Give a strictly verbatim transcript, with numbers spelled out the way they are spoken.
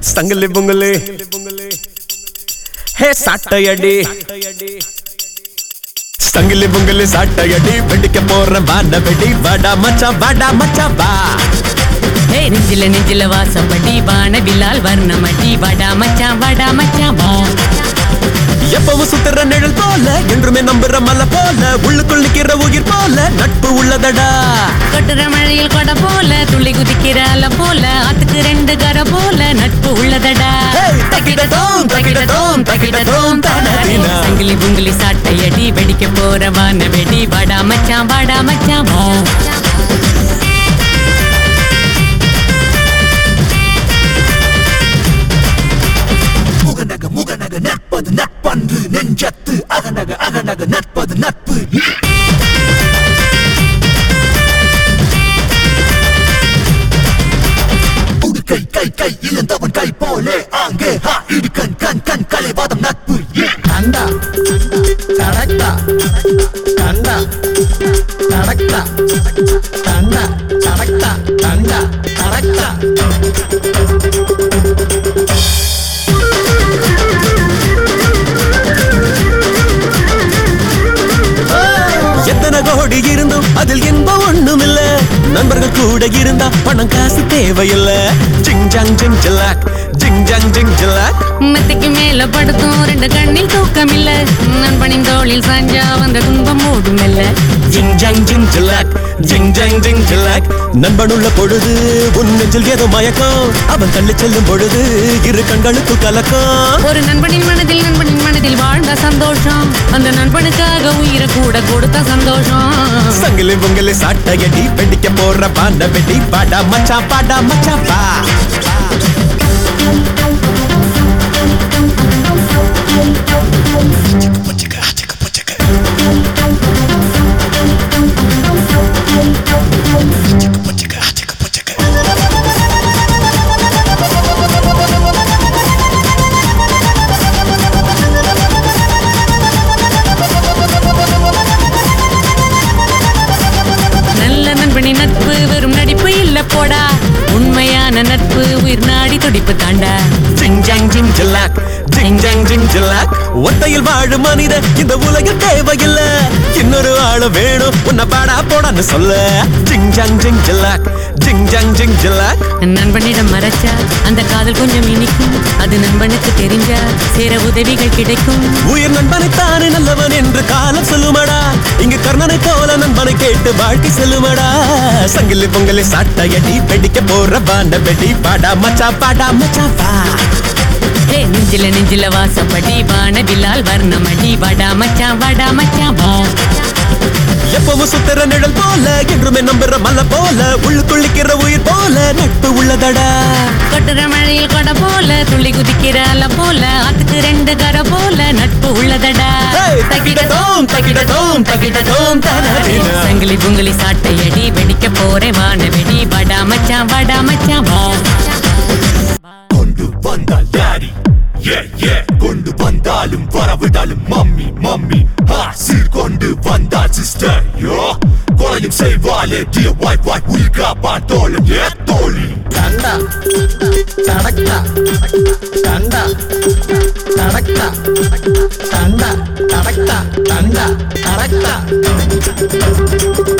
संगले बुंगले हे साटयडी संगले बुंगले साटयडी बेडिके पोर वाना बेडी वाडा मचा वाडा मचा बा हे निजिल निजिल वासपडी वाण बिलाल वर्णमडी वाडा मचा वाडा मचा बा எப்பவும் சுத்துற நிழல் போல என்றுமே நம்புற மலை போல உள்ளுக்குள் நிக்கிற உயிர் போல நட்பு உள்ளதடா கொட்டுற மழையில் கொடை போல துள்ளி குதிக்கிற அலை போல ஆத்துக்கு ரெண்டு கரை போல நட்பு உள்ளதடா தக்கிடதோம் தக்கிடதோம் தக்கிடதோம் தானடினா சங்கிலி புங்கிலி சாட்டையடி வெடிக்க போற வான வெடி வாடா மச்சான் வாடா மச்சான் வா முகநக முகநக நட்பது நட்பன்று நெஞ்சத்து அகநக அகநக நட்பது நட்பு உடுக்கை கை கை இழந்தவன் கை போலே ஆங்கே ஹா இடு கண் கண் கண் கலைவாதம் நட்பு கண்டா கடக்டா கண்டா கடக்டா கண்டா கடக்டா கண்டா கடக்டா எத்தனை கோடி இருந்தும் அதில் இன்பம் ஒண்ணும் இல்ல நண்பர்கள் கூட இருந்தா பணம் காசு தேவையில்ல ஜிங் ஜங் ஜிங் ஜிலாக் ஜிங் ஜங் ஜிங் ஜிலாக் மெத்தைக்கு மேல படுத்தும் ரெண்டு கண்ணில் தூக்கம் இல்ல நண்பனின் தோளில் சாஞ்சா வந்த துன்பம் மூடும் இல்ல ஜிங் ஜங் ஜிங் ஜிலாக் ஜிங் ஜங் ஜிங் ஜிலாக் நண்பனுள்ள பொழுது உன் நெஞ்சில் ஏதோ மயக்கம் அவன் தள்ளி செல்லும் பொழுது இரு கண்களுக்கு கலக்கம் ஒரு நண்பனின் மனதில் நண்பனின் மனதில் வாழ்ந்த சந்தோஷம் அந்த நண்பனுக்காக உயிரை கூட கொடுத்த சந்தோஷம் சங்கிலி பொங்கலி சாட்டையடி வெடிக்க போற பாண்ட வெடி பாடா மச்சா பாடா மச்சா பா நட்பு வெறும் நடிப்பு இல்ல போடா உண்மையான நட்பு உயிர் நாடி துடிப்பு தாண்டா ஜிங் ஜங் ஜிங் ஜிலாக் ஜிங் ஜங் ஜிங் ஜிலாக் ஒத்தையில் வாழும் மனித இந்த உலகில் தேவையில்ல இன்னொரு ஆளு வேணும் உன்னை பாடா போடான்னு சொல்ல ஜிங் ஜங் ஜிங் ஜிலாக் ஜிங் ஜங் ஜிங் ஜிலாக் நண்பனிடம் மறைச்சா அந்த காதல் கொஞ்சம் இனிக்கும் அது நண்பனுக்கு தெரிஞ்சா சேர உதவிகள் கிடைக்கும் உயிர் நண்பனை தானே நல்லவன் என்று காலம் சொல்லுமடா இங்கு கர்ணனை போல நண்பனை கேட்டு வாழ்க்கை செல்லுமடா சங்கிலி பொங்கலி சாட்டையடி வெடிக்க போற பாண்ட வெடி பாடா மச்சா பாடா மச்சா பா ஹே நெஞ்சில நெஞ்சில வாசப்படி வான பிலால் வர்ணமடி வாடா மச்சான் வாடா மச்சான் வா எப்பவும் சுத்துற நிழல் போல என்றுமே நம்புற மலை போல உள்ளுக்குள்ளிக்கிற உயிர் போல நட்பு உள்ளதடா கொட்டுற மழையில் கொடை போல துள்ளி குதிக்கிற அலை போல ஆத்துக்கு ரெண்டு கரை போல நட்பு உள்ளதடா தக்கிடதோம் தக்கிடதோம் தக்கிடதோம் தானடினா சங்கிலி புங்கிலி சாட்டையடி வெடிக்க போறே வான வெடி வாடா மச்சான் வாடா மச்சான் வா கொண்டு வந்தால் டாடி yeah yeah கொண்டு வந்தாலும் வரவிடாலும் மம்மி மம்மி ஹா சீர் கொண்டு வந்தால் சிஸ்டர் யோ கொலையும் செய்வாளே dear wife wife உயிர் காப்பான் தோழன் ஏ தோழி கண்டா கடக்டா கண்டா கடக்டா கண்டா கடக்டா கண்டா கடக்டா